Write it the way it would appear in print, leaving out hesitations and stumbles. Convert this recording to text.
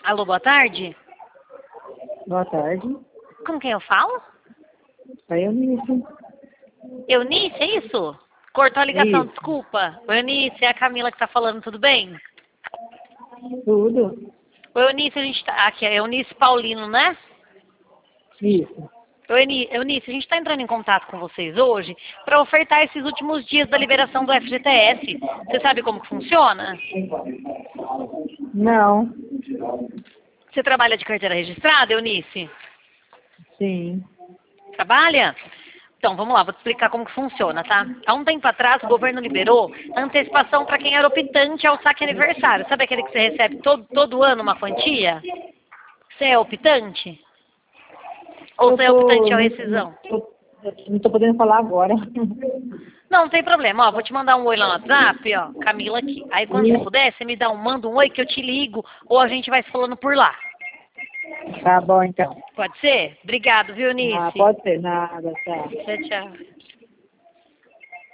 Alô, boa tarde. Boa tarde. Com quem eu falo? É Eunice. Eunice, é isso? Cortou a ligação, Isso. desculpa. Oi, Eunice, é a Camila que tá falando, tudo bem? Tudo? Oi, Eunice, a gente tá... Aqui, é Eunice Paulino, né? Isso. Oi, Eunice, a gente tá entrando em contato com vocês hoje para ofertar esses últimos dias da liberação do FGTS. Você sabe como que funciona? Não. Você trabalha de carteira registrada, Eunice? Sim. Trabalha? Então, vamos lá, vou te explicar como que funciona, tá? Há um tempo atrás, o governo liberou antecipação para quem era optante ao saque aniversário. Sabe aquele que você recebe todo ano uma quantia? Você é optante? Ou Eu você é tô. optante ao rescisão? Não tô podendo falar agora. Não tem problema, ó, vou te mandar um oi lá no WhatsApp, ó, Camila aqui. Aí quando você puder, você me manda um oi que eu te ligo, ou a gente vai se falando por lá. Tá bom, então. Pode ser? Obrigado, viu, Ah, Nice? pode ser nada, tá. Tchau, tchau.